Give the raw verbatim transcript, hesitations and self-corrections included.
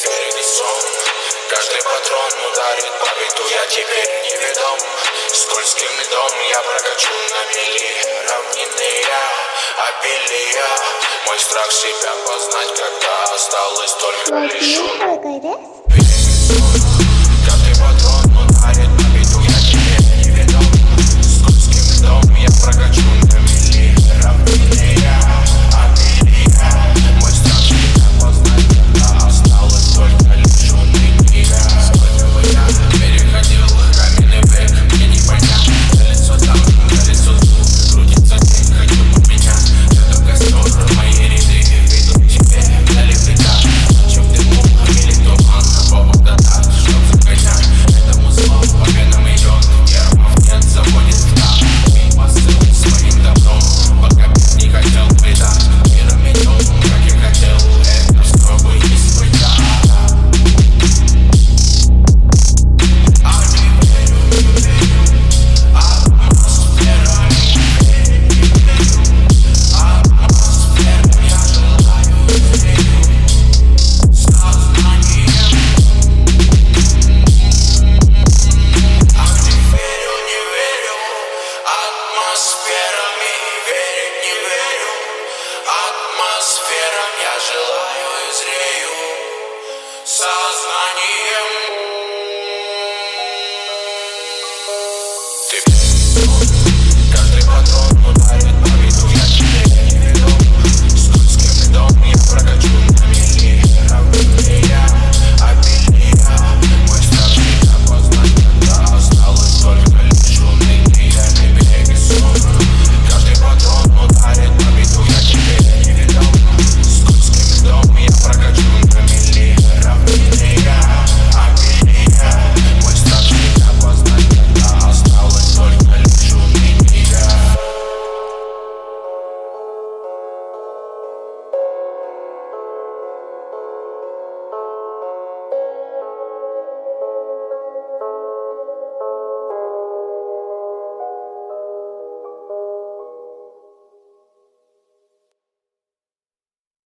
впереди сон. Каждый патрон ударит по биту, я теперь неведом. Скользким льдом я прокачу на мили равнины я, обилия. Мой страх себя познать, когда осталось только лишь он. Каждый патрон ударит по биту, я теперь неведом. Скользким льдом я прокачу